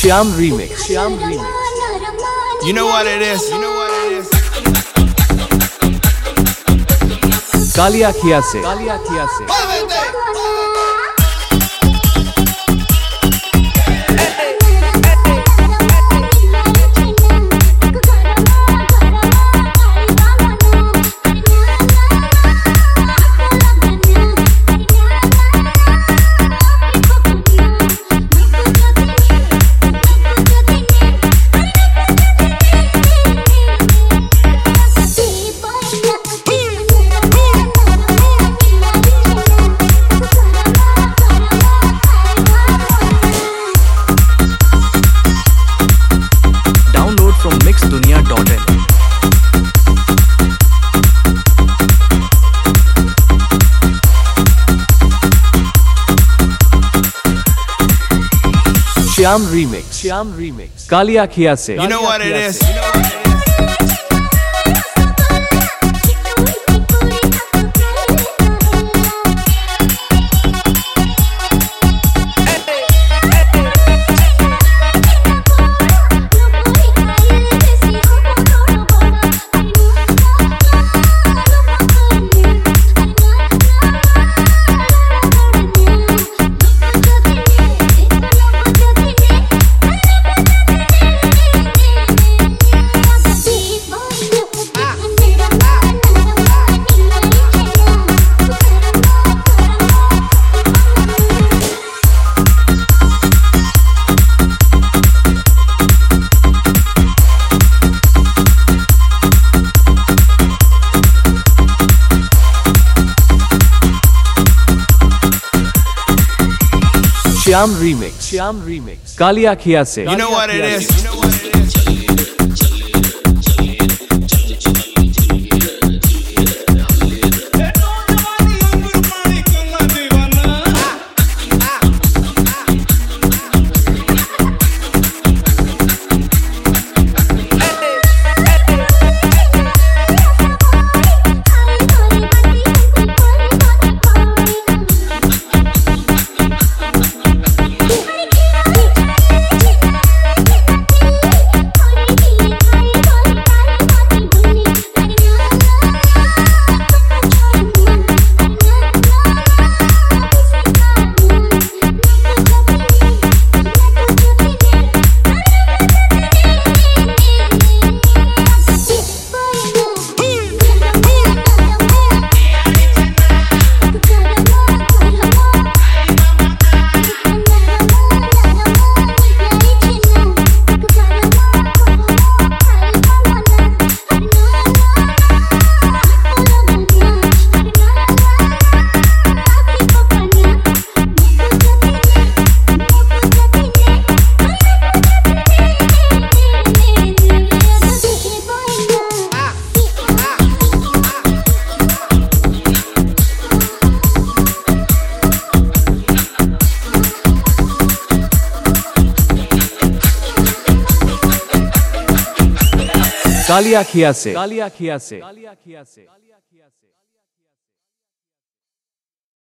Shyam Remix. You know what it is. You know what it is. काली आँखिया से from mixdunia.in. Shyam Remix. काली आँखिया से. You know what it is. Shyam Remix. काली आँखिया से. You know what it is. You know what it is. काली आँखिया से.